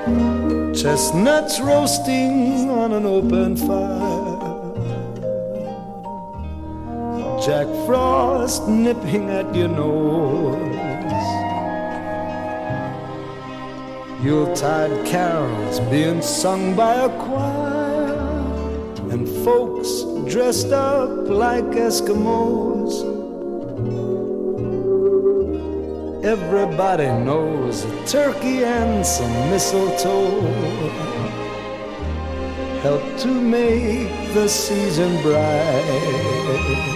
chestnuts roasting on an open fire, Jack Frost nipping at your nose, Yuletide carols being sung by a choir, and folks dressed up like Eskimos. Everybody knows a turkey and some mistletoe help to make the season bright.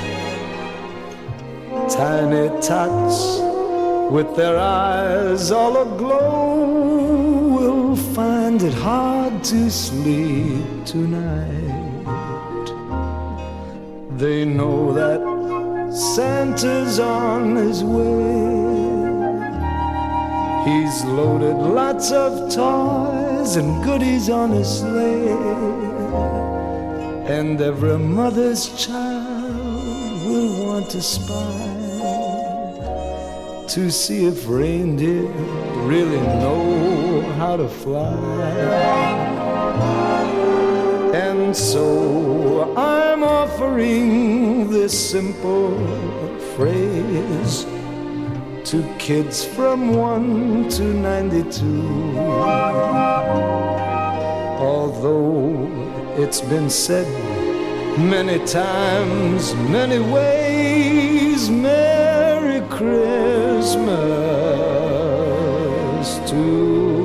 Tiny tots with their eyes all aglow will find it hard to sleep tonight. They know that Santa's on his way. He's loaded lots of toys and goodies on his sleigh, and every mother's child will want to spy to see if reindeer really know how to fly. And so I'm offering this simple phrase to kids from 1 to 92. Although it's been said many times, many ways, Merry Christmas to